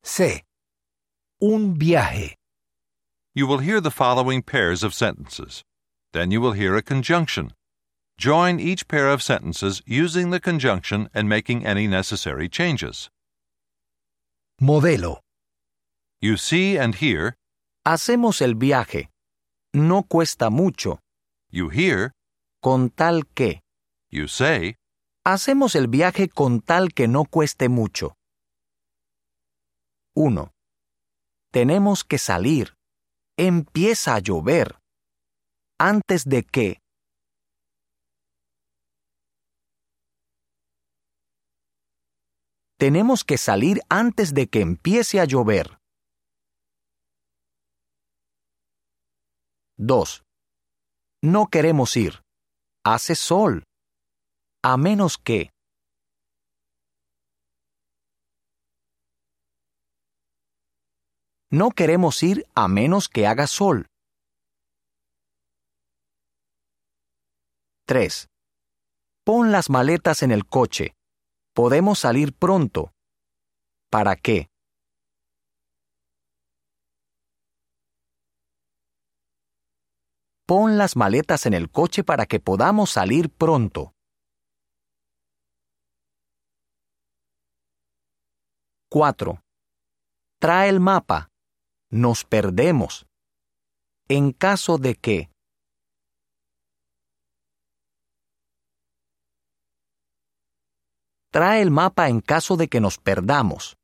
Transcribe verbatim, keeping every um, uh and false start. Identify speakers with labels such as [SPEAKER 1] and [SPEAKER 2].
[SPEAKER 1] C. Un viaje.
[SPEAKER 2] You will hear the following pairs of sentences. Then you will hear a conjunction. Join each pair of sentences using the conjunction and making any necessary changes.
[SPEAKER 1] Modelo.
[SPEAKER 2] You see and hear.
[SPEAKER 3] Hacemos el viaje. No cuesta mucho.
[SPEAKER 2] You hear.
[SPEAKER 3] Con tal que.
[SPEAKER 2] You say.
[SPEAKER 3] Hacemos el viaje con tal que no cueste mucho. uno. Tenemos que salir. Empieza a llover. Antes de que. Tenemos que salir antes de que empiece a llover. dos. No queremos ir. Hace sol. A menos que. No queremos ir a menos que haga sol. tres. Pon las maletas en el coche. Podemos salir pronto. ¿Para qué? Pon las maletas en el coche para que podamos salir pronto. cuatro. Trae el mapa. Nos perdemos. En caso de que. Trae el mapa en caso de que nos perdamos.